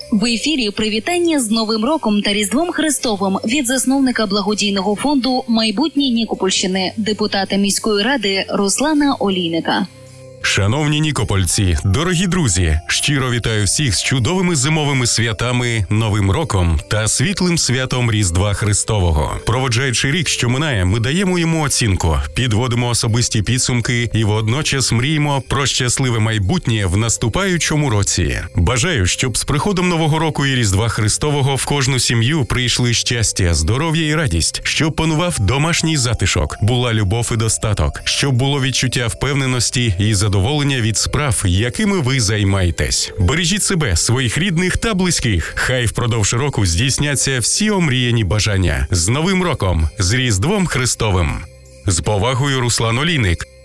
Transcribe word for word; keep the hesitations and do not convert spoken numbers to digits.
В ефірі привітання з Новим роком та Різдвом Христовим від засновника благодійного фонду «Майбутнє Нікопольщини», депутата міської ради Руслана Олійника. Шановні нікопольці, дорогі друзі, щиро вітаю всіх з чудовими зимовими святами, Новим роком та світлим святом Різдва Христового. Проводжаючи рік, що минає, ми даємо йому оцінку, підводимо особисті підсумки і водночас мріємо про щасливе майбутнє в наступаючому році. Бажаю, щоб з приходом Нового року і Різдва Христового в кожну сім'ю прийшли щастя, здоров'я і радість, щоб панував домашній затишок, була любов і достаток, щоб було відчуття впевненості і задоволення задоволення від справ, якими ви займаєтесь. Бережіть себе, своїх рідних та близьких. Хай впродовж року здійсняться всі омріяні бажання. З Новим роком! З Різдвом Христовим! З повагою, Руслан Олійник.